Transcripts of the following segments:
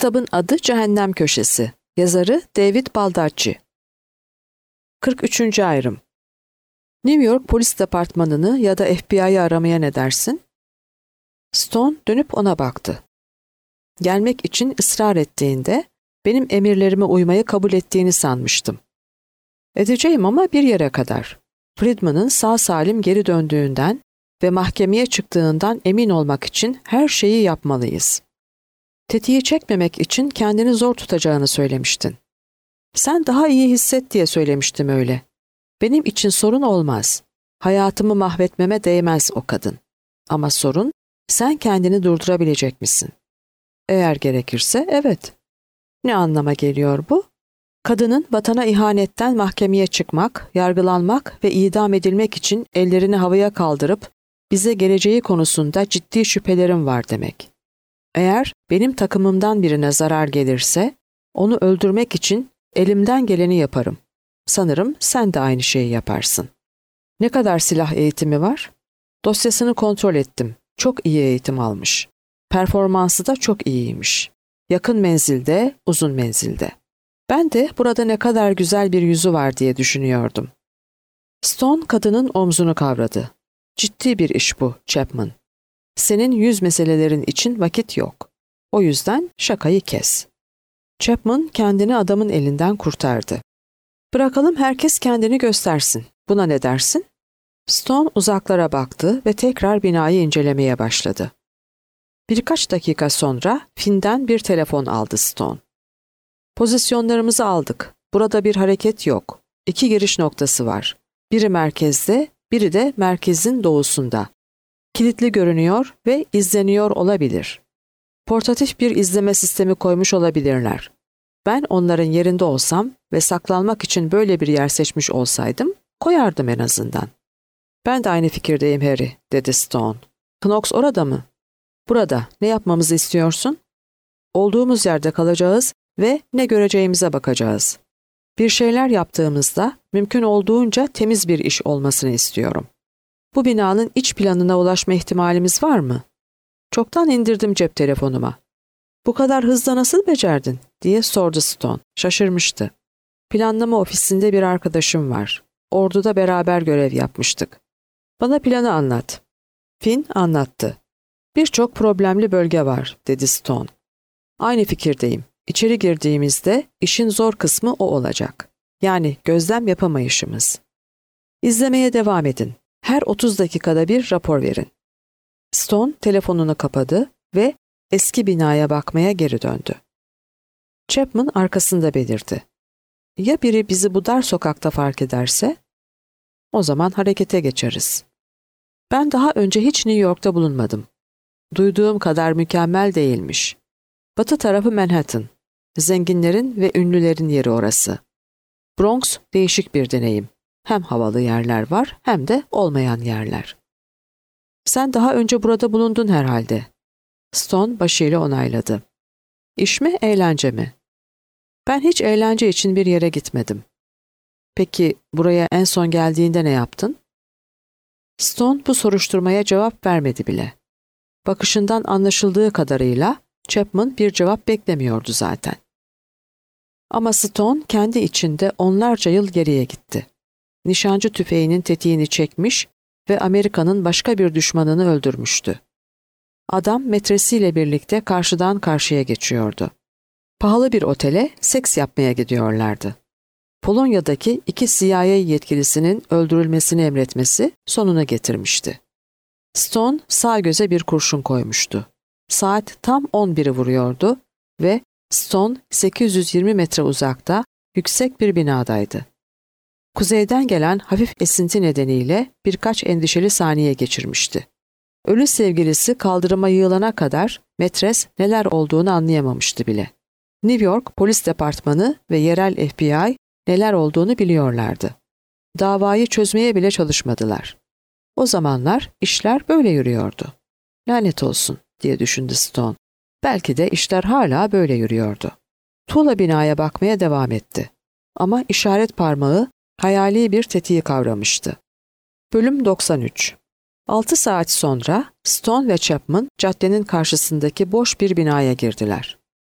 Kitabın adı Cehennem Köşesi. Yazarı David Baldacci. 43. ayrım. New York Polis Departmanı'nı ya da FBI'yi aramaya ne dersin? Stone dönüp ona baktı. Gelmek için ısrar ettiğinde benim emirlerime uymayı kabul ettiğini sanmıştım. Edeceğim ama bir yere kadar. Friedman'ın sağ salim geri döndüğünden ve mahkemeye çıktığından emin olmak için her şeyi yapmalıyız. Tetiği çekmemek için kendini zor tutacağını söylemiştin. Sen daha iyi hisset diye söylemiştim öyle. Benim için sorun olmaz. Hayatımı mahvetmeme değmez o kadın. Ama sorun, sen kendini durdurabilecek misin? Eğer gerekirse evet. Ne anlama geliyor bu? Kadının vatana ihanetten mahkemeye çıkmak, yargılanmak ve idam edilmek için ellerini havaya kaldırıp bize geleceği konusunda ciddi şüphelerim var demek. Eğer benim takımımdan birine zarar gelirse, onu öldürmek için elimden geleni yaparım. Sanırım sen de aynı şeyi yaparsın. Ne kadar silah eğitimi var? Dosyasını kontrol ettim. Çok iyi eğitim almış. Performansı da çok iyiymiş. Yakın menzilde, uzun menzilde. Ben de burada ne kadar güzel bir yüzü var diye düşünüyordum. Stone kadının omzunu kavradı. Ciddi bir iş bu, Chapman. Senin yüz meselelerin için vakit yok. O yüzden şakayı kes. Chapman kendini adamın elinden kurtardı. Bırakalım herkes kendini göstersin. Buna ne dersin? Stone uzaklara baktı ve tekrar binayı incelemeye başladı. Birkaç dakika sonra Finn'den bir telefon aldı Stone. Pozisyonlarımızı aldık. Burada bir hareket yok. 2 giriş noktası var. Biri merkezde, biri de merkezin doğusunda. Kilitli görünüyor ve izleniyor olabilir. Portatif bir izleme sistemi koymuş olabilirler. Ben onların yerinde olsam ve saklanmak için böyle bir yer seçmiş olsaydım, koyardım en azından. Ben de aynı fikirdeyim Harry, dedi Stone. Knox orada mı? Burada. Ne yapmamızı istiyorsun? Olduğumuz yerde kalacağız ve ne göreceğimize bakacağız. Bir şeyler yaptığımızda mümkün olduğunca temiz bir iş olmasını istiyorum. Bu binanın iç planına ulaşma ihtimalimiz var mı? Çoktan indirdim cep telefonuma. Bu kadar hızla nasıl becerdin? Diye sordu Stone. Şaşırmıştı. Planlama ofisinde bir arkadaşım var. Orduda beraber görev yapmıştık. Bana planı anlat. Finn anlattı. Birçok problemli bölge var, dedi Stone. Aynı fikirdeyim. İçeri girdiğimizde işin zor kısmı o olacak. Yani gözlem yapamayışımız. İzlemeye devam edin. Her 30 dakikada bir rapor verin. Stone telefonunu kapadı ve eski binaya bakmaya geri döndü. Chapman arkasında belirdi. Ya biri bizi bu dar sokakta fark ederse? O zaman harekete geçeriz. Ben daha önce hiç New York'ta bulunmadım. Duyduğum kadar mükemmel değilmiş. Batı tarafı Manhattan. Zenginlerin ve ünlülerin yeri orası. Bronx değişik bir deneyim. Hem havalı yerler var hem de olmayan yerler. Sen daha önce burada bulundun herhalde. Stone başıyla onayladı. İş mi, eğlence mi? Ben hiç eğlence için bir yere gitmedim. Peki buraya en son geldiğinde ne yaptın? Stone bu soruşturmaya cevap vermedi bile. Bakışından anlaşıldığı kadarıyla Chapman bir cevap beklemiyordu zaten. Ama Stone kendi içinde onlarca yıl geriye gitti. Nişancı tüfeğinin tetiğini çekmiş ve Amerika'nın başka bir düşmanını öldürmüştü. Adam metresiyle birlikte karşıdan karşıya geçiyordu. Pahalı bir otele seks yapmaya gidiyorlardı. Polonya'daki 2 CIA yetkilisinin öldürülmesini emretmesi sonuna getirmişti. Stone sağ göze bir kurşun koymuştu. Saat tam 11'i vuruyordu ve Stone 820 metre uzakta yüksek bir binadaydı. Kuzeyden gelen hafif esinti nedeniyle birkaç endişeli saniye geçirmişti. Ölü sevgilisi kaldırıma yığılana kadar metres neler olduğunu anlayamamıştı bile. New York Polis Departmanı ve yerel FBI neler olduğunu biliyorlardı. Davayı çözmeye bile çalışmadılar. O zamanlar işler böyle yürüyordu. Lanet olsun diye düşündü Stone. Belki de işler hala böyle yürüyordu. Tuğla binaya bakmaya devam etti. Ama işaret parmağı hayali bir tetiği kavramıştı. Bölüm 93. 6 saat sonra Stone ve Chapman caddenin karşısındaki boş bir binaya girdiler.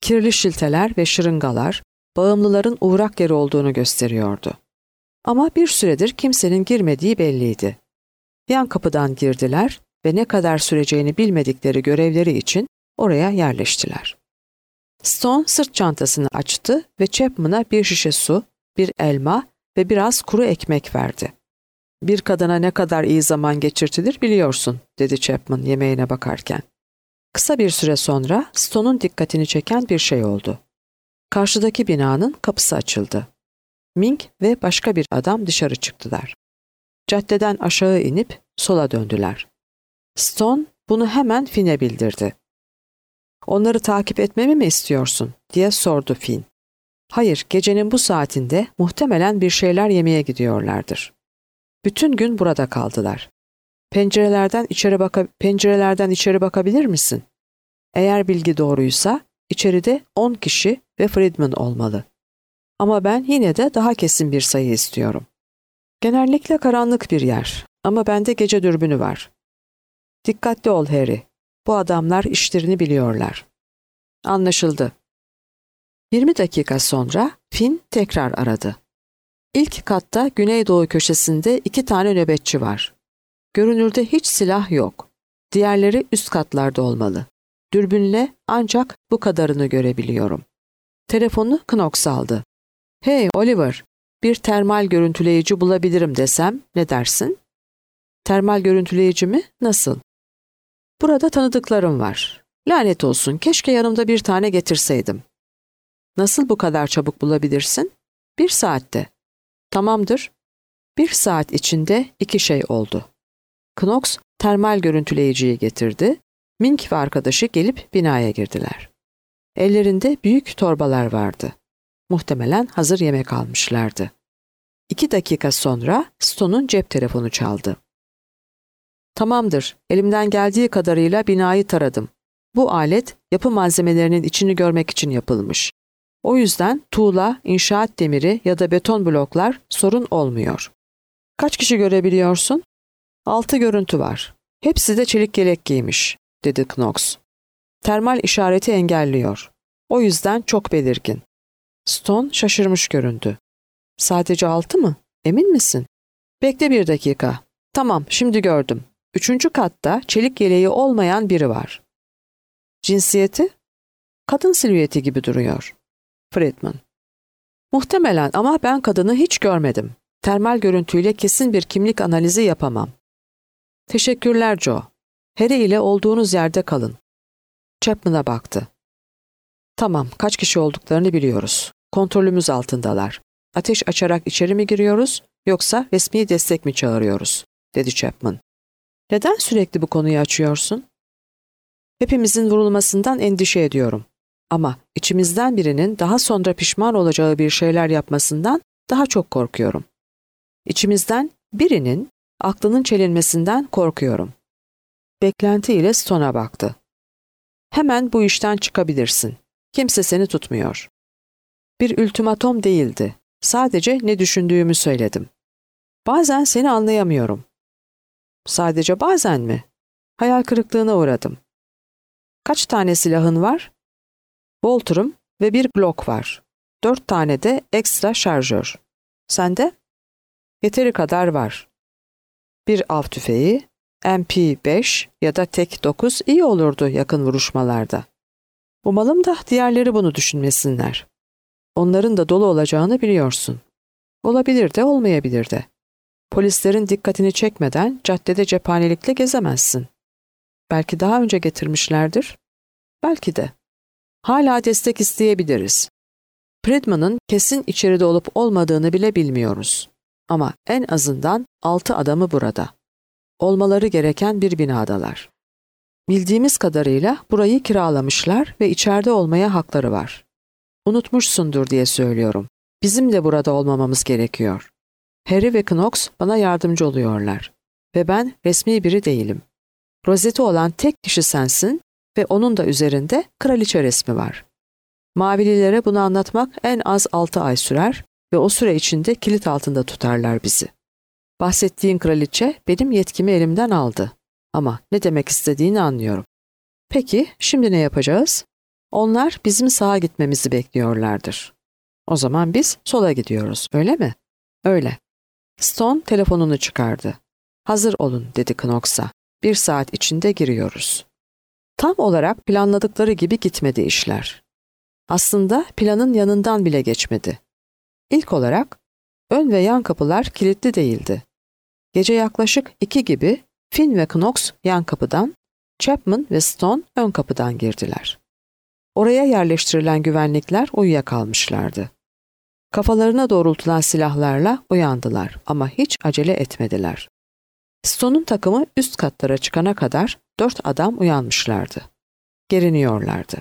Kirli şilteler ve şırıngalar, bağımlıların uğrak yeri olduğunu gösteriyordu. Ama bir süredir kimsenin girmediği belliydi. Yan kapıdan girdiler ve ne kadar süreceğini bilmedikleri görevleri için oraya yerleştiler. Stone sırt çantasını açtı ve Chapman'a bir şişe su, bir elma ve biraz kuru ekmek verdi. "Bir kadına ne kadar iyi zaman geçirtilir biliyorsun," dedi Chapman yemeğine bakarken. Kısa bir süre sonra Stone'un dikkatini çeken bir şey oldu. Karşıdaki binanın kapısı açıldı. Mink ve başka bir adam dışarı çıktılar. Caddeden aşağı inip sola döndüler. Stone bunu hemen Finn'e bildirdi. "Onları takip etmemi mi istiyorsun?" diye sordu Finn. "Hayır, gecenin bu saatinde muhtemelen bir şeyler yemeye gidiyorlardır. Bütün gün burada kaldılar. Pencerelerden içeri bakabilir misin? Eğer bilgi doğruysa içeride 10 kişi ve Friedman olmalı. Ama ben yine de daha kesin bir sayı istiyorum. Genellikle karanlık bir yer ama bende gece dürbünü var. Dikkatli ol Harry. Bu adamlar işlerini biliyorlar." "Anlaşıldı." 20 dakika sonra Finn tekrar aradı. "İlk katta güneydoğu köşesinde 2 tane nöbetçi var. Görünürde hiç silah yok. Diğerleri üst katlarda olmalı. Dürbünle ancak bu kadarını görebiliyorum." Telefonu Knox aldı. "Hey Oliver, bir termal görüntüleyici bulabilirim desem ne dersin?" "Termal görüntüleyici mi? Nasıl?" "Burada tanıdıklarım var. Lanet olsun, keşke yanımda bir tane getirseydim." "Nasıl bu kadar çabuk bulabilirsin?" "1 saatte." "Tamamdır." 1 saat içinde 2 şey oldu. Knox termal görüntüleyiciyi getirdi. Mink ve arkadaşı gelip binaya girdiler. Ellerinde büyük torbalar vardı. Muhtemelen hazır yemek almışlardı. 2 dakika sonra Stone'un cep telefonu çaldı. "Tamamdır, elimden geldiği kadarıyla binayı taradım. Bu alet yapı malzemelerinin içini görmek için yapılmış. O yüzden tuğla, inşaat demiri ya da beton bloklar sorun olmuyor." "Kaç kişi görebiliyorsun?" 6 görüntü var. Hepsi de çelik yelek giymiş," dedi Knox. "Termal işareti engelliyor. O yüzden çok belirgin." Stone şaşırmış göründü. "Sadece 6 mı? Emin misin?" "Bekle 1 dakika. Tamam, şimdi gördüm. 3. katta çelik yeleği olmayan biri var." "Cinsiyeti?" "Kadın silüeti gibi duruyor." "Friedman." "Muhtemelen ama ben kadını hiç görmedim. Termal görüntüyle kesin bir kimlik analizi yapamam." "Teşekkürler Joe. Harry ile olduğunuz yerde kalın." Chapman'a baktı. "Tamam, kaç kişi olduklarını biliyoruz. Kontrolümüz altındalar. Ateş açarak içeri mi giriyoruz yoksa resmi destek mi çağırıyoruz?" dedi Chapman. "Neden sürekli bu konuyu açıyorsun?" "Hepimizin vurulmasından endişe ediyorum. Ama içimizden birinin daha sonra pişman olacağı bir şeyler yapmasından daha çok korkuyorum. İçimizden birinin aklının çelinmesinden korkuyorum." Beklentiyle Stone'a baktı. "Hemen bu işten çıkabilirsin. Kimse seni tutmuyor." Bir ultimatom değildi. Sadece ne düşündüğümü söyledim. "Bazen seni anlayamıyorum." "Sadece bazen mi?" "Hayal kırıklığına uğradım." "Kaç tane silahın var?" "Walter'ım ve bir Glock var. 4 tane de ekstra şarjör." "Sende?" "Yeteri kadar var. Bir av tüfeği, MP5 ya da Tek 9 iyi olurdu yakın vuruşmalarda. Umalım da diğerleri bunu düşünmesinler. Onların da dolu olacağını biliyorsun. Olabilir de olmayabilir de. Polislerin dikkatini çekmeden caddede cephanelikle gezemezsin. Belki daha önce getirmişlerdir. Belki de. Hala destek isteyebiliriz. Friedman'ın kesin içeride olup olmadığını bile bilmiyoruz. Ama en azından 6 adamı burada. Olmaları gereken bir binadalar. Bildiğimiz kadarıyla burayı kiralamışlar ve içeride olmaya hakları var. Unutmuşsundur diye söylüyorum. Bizim de burada olmamamız gerekiyor. Harry ve Knox bana yardımcı oluyorlar. Ve ben resmi biri değilim. Rozeti olan tek kişi sensin ve onun da üzerinde kraliçe resmi var. Mavililere bunu anlatmak en az 6 ay sürer ve o süre içinde kilit altında tutarlar bizi. Bahsettiğin kraliçe benim yetkimi elimden aldı. Ama ne demek istediğini anlıyorum. Peki, şimdi ne yapacağız? Onlar bizim sağa gitmemizi bekliyorlardır. O zaman biz sola gidiyoruz, öyle mi? Öyle. Stone telefonunu çıkardı. Hazır olun dedi Knox'a. 1 saat içinde giriyoruz. Tam olarak planladıkları gibi gitmedi işler. Aslında planın yanından bile geçmedi. İlk olarak ön ve yan kapılar kilitli değildi. Gece yaklaşık 2 gibi Finn ve Knox yan kapıdan, Chapman ve Stone ön kapıdan girdiler. Oraya yerleştirilen güvenlikler uyuyakalmışlardı. Kafalarına doğrultulan silahlarla uyandılar ama hiç acele etmediler. Stone'un takımı üst katlara çıkana kadar 4 adam uyanmışlardı. Geriniyorlardı.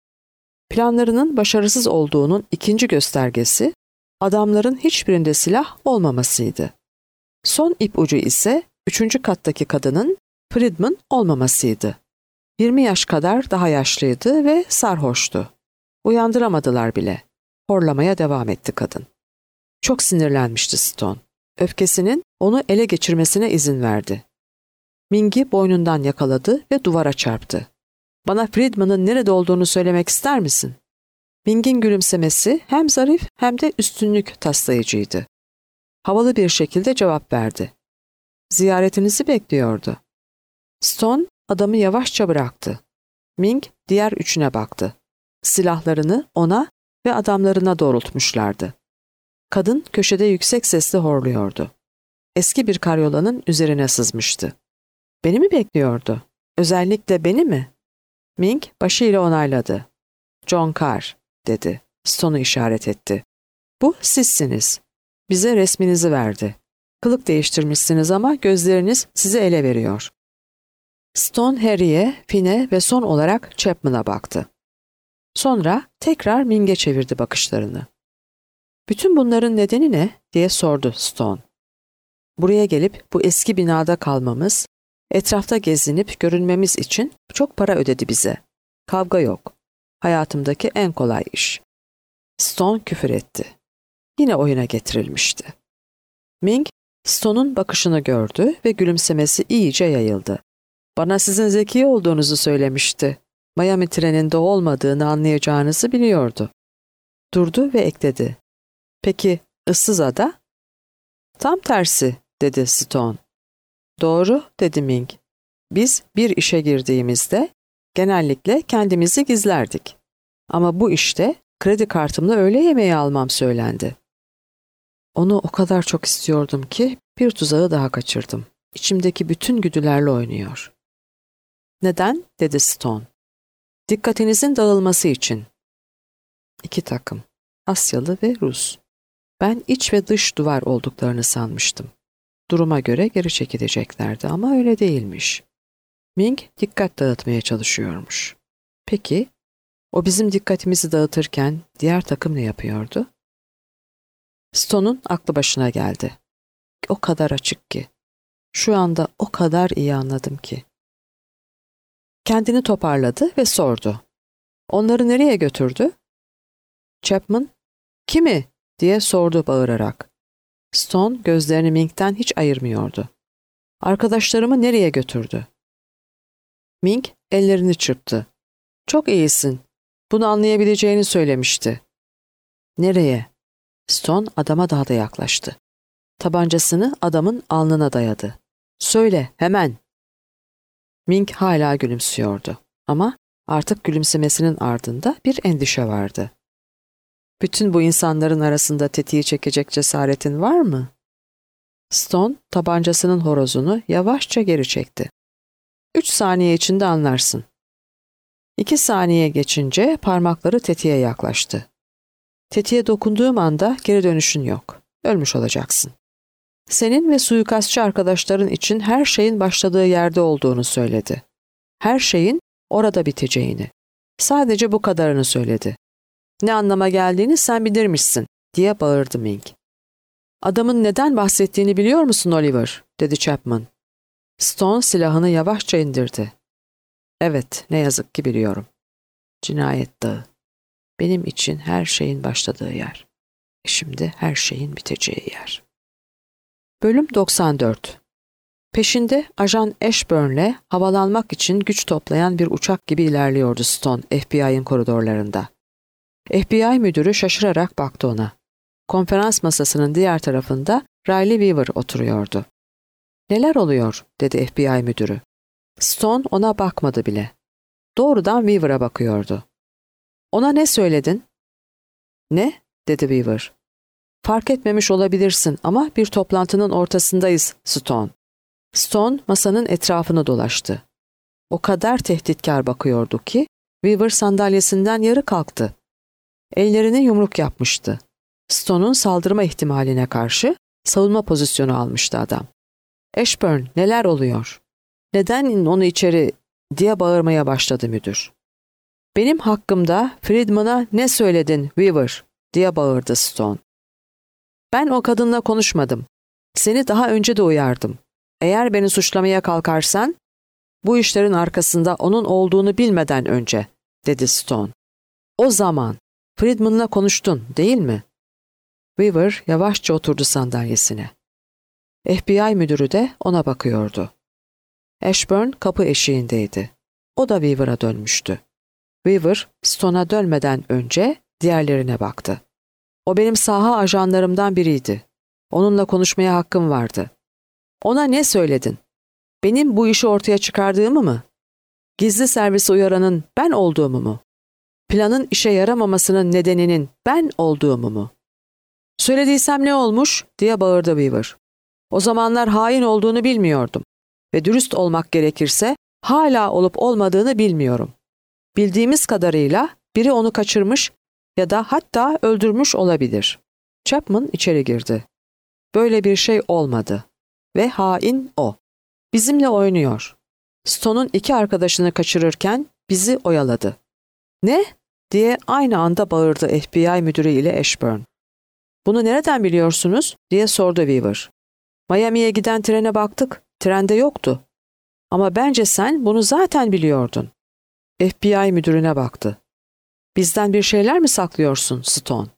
Planlarının başarısız olduğunun ikinci göstergesi, adamların hiçbirinde silah olmamasıydı. Son ipucu ise 3. kattaki kadının Friedman olmamasıydı. 20 yaş kadar daha yaşlıydı ve sarhoştu. Uyandıramadılar bile. Horlamaya devam etti kadın. Çok sinirlenmişti Stone. Öfkesinin onu ele geçirmesine izin verdi. Ming'i boynundan yakaladı ve duvara çarptı. Bana Friedman'ın nerede olduğunu söylemek ister misin? Ming'in gülümsemesi hem zarif hem de üstünlük taslayıcıydı. Havalı bir şekilde cevap verdi. Ziyaretinizi bekliyordu. Stone adamı yavaşça bıraktı. Ming diğer üçüne baktı. Silahlarını ona ve adamlarına doğrultmuşlardı. Kadın köşede yüksek sesle horluyordu. Eski bir karyolanın üzerine sızmıştı. Beni mi bekliyordu? Özellikle beni mi? Ming başıyla onayladı. John Carr, dedi. Stone'u işaret etti. Bu sizsiniz. Bize resminizi verdi. Kılık değiştirmişsiniz ama gözleriniz sizi ele veriyor. Stone Harry'e, Finn'e ve son olarak Chapman'a baktı. Sonra tekrar Ming'e çevirdi bakışlarını. Bütün bunların nedeni ne? Diye sordu Stone. Buraya gelip bu eski binada kalmamız, etrafta gezinip görünmemiz için çok para ödedi bize. Kavga yok. Hayatımdaki en kolay iş. Stone küfür etti. Yine oyuna getirilmişti. Ming, Stone'un bakışını gördü ve gülümsemesi iyice yayıldı. Bana sizin zeki olduğunuzu söylemişti. Miami treninde olmadığını anlayacağınızı biliyordu. Durdu ve ekledi. Peki ıssız ada? Tam tersi, dedi Stone. Doğru, dedi Ming. Biz bir işe girdiğimizde genellikle kendimizi gizlerdik. Ama bu işte kredi kartımla öğle yemeği almam söylendi. Onu o kadar çok istiyordum ki bir tuzağı daha kaçırdım. İçimdeki bütün güdülerle oynuyor. Neden? Dedi Stone. Dikkatinizin dağılması için. 2 takım. Asyalı ve Rus. Ben iç ve dış duvar olduklarını sanmıştım. Duruma göre geri çekileceklerdi ama öyle değilmiş. Ming dikkat dağıtmaya çalışıyormuş. Peki, o bizim dikkatimizi dağıtırken diğer takım ne yapıyordu? Stone'un aklı başına geldi. O kadar açık ki. Şu anda o kadar iyi anladım ki. Kendini toparladı ve sordu. Onları nereye götürdü? Chapman, kimi? Diye sordu bağırarak. Stone gözlerini Ming'den hiç ayırmıyordu. Arkadaşlarımı nereye götürdü? Ming ellerini çırptı. Çok iyisin. Bunu anlayabileceğini söylemişti. Nereye? Stone adama daha da yaklaştı. Tabancasını adamın alnına dayadı. Söyle, hemen. Ming hala gülümsüyordu. Ama artık gülümsemesinin ardında bir endişe vardı. Bütün bu insanların arasında tetiği çekecek cesaretin var mı? Stone tabancasının horozunu yavaşça geri çekti. 3 saniye içinde anlarsın. 2 saniye geçince parmakları tetiğe yaklaştı. Tetiğe dokunduğum anda geri dönüşün yok. Ölmüş olacaksın. Senin ve suikastçı arkadaşların için her şeyin başladığı yerde olduğunu söyledi. Her şeyin orada biteceğini. Sadece bu kadarını söyledi. Ne anlama geldiğini sen bilirmişsin, diye bağırdı Ming. Adamın neden bahsettiğini biliyor musun Oliver? Dedi Chapman. Stone silahını yavaşça indirdi. Evet, ne yazık ki biliyorum. Cinayet dağı. Benim için her şeyin başladığı yer. Şimdi her şeyin biteceği yer. Bölüm 94. Peşinde ajan Ashburn'le havalanmak için güç toplayan bir uçak gibi ilerliyordu Stone, FBI'ın koridorlarında. FBI müdürü şaşırarak baktı ona. Konferans masasının diğer tarafında Riley Weaver oturuyordu. "Neler oluyor?" dedi FBI müdürü. Stone ona bakmadı bile. Doğrudan Weaver'a bakıyordu. "Ona ne söyledin?" "Ne?" dedi Weaver. "Fark etmemiş olabilirsin ama bir toplantının ortasındayız, Stone." Stone masanın etrafını dolaştı. O kadar tehditkar bakıyordu ki Weaver sandalyesinden yarı kalktı. Ellerini yumruk yapmıştı. Stone'un saldırma ihtimaline karşı savunma pozisyonu almıştı adam. "Ashburn, neler oluyor? Neden onu içeri?" diye bağırmaya başladı müdür. "Benim hakkımda Friedman'a ne söyledin Weaver?" diye bağırdı Stone. "Ben o kadınla konuşmadım. Seni daha önce de uyardım. Eğer beni suçlamaya kalkarsan, bu işlerin arkasında onun olduğunu bilmeden önce," dedi Stone. "O zaman Friedman'la konuştun, değil mi?" Weaver yavaşça oturdu sandalyesine. FBI müdürü de ona bakıyordu. Ashburn kapı eşiğindeydi. O da Weaver'a dönmüştü. Weaver, Stone'a dönmeden önce diğerlerine baktı. "O benim saha ajanlarımdan biriydi. Onunla konuşmaya hakkım vardı. Ona ne söyledin? Benim bu işi ortaya çıkardığımı mı? Gizli servisi uyaranın ben olduğumu mu? Planın işe yaramamasının nedeninin ben olduğumu mu?" "Söylediysem ne olmuş?" diye bağırdı Weaver. "O zamanlar hain olduğunu bilmiyordum. Ve dürüst olmak gerekirse hala olup olmadığını bilmiyorum. Bildiğimiz kadarıyla biri onu kaçırmış ya da hatta öldürmüş olabilir." Chapman içeri girdi. "Böyle bir şey olmadı. Ve hain o. Bizimle oynuyor. Stone'un 2 arkadaşını kaçırırken bizi oyaladı." "Ne?" diye aynı anda bağırdı FBI müdürü ile Ashburn. "Bunu nereden biliyorsunuz?" diye sordu Weaver. "Miami'ye giden trene baktık. Trende yoktu. Ama bence sen bunu zaten biliyordun." FBI müdürüne baktı. "Bizden bir şeyler mi saklıyorsun, Stone?"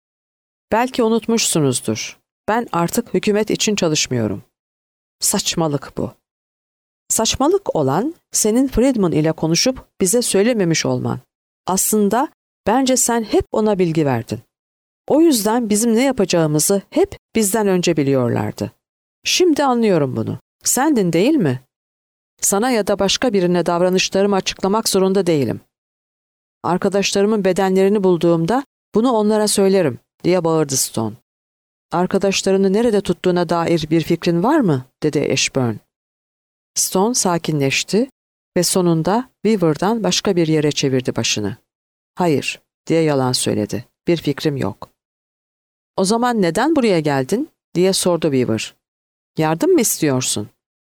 "Belki unutmuşsunuzdur. Ben artık hükümet için çalışmıyorum." "Saçmalık bu." "Saçmalık olan senin Friedman ile konuşup bize söylememiş olman. Aslında bence sen hep ona bilgi verdin. O yüzden bizim ne yapacağımızı hep bizden önce biliyorlardı. Şimdi anlıyorum bunu. Sendin, değil mi? Sana ya da başka birine davranışlarımı açıklamak zorunda değilim. Arkadaşlarımın bedenlerini bulduğumda bunu onlara söylerim," diye bağırdı Stone. "Arkadaşlarını nerede tuttuğuna dair bir fikrin var mı?" dedi Ashburn. Stone sakinleşti ve sonunda Weaver'dan başka bir yere çevirdi başını. "Hayır," diye yalan söyledi. "Bir fikrim yok." "O zaman neden buraya geldin?" diye sordu Weaver. "Yardım mı istiyorsun?"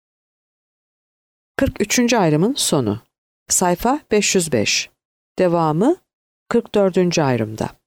43. ayrımın sonu. Sayfa 505. Devamı 44. ayrımda.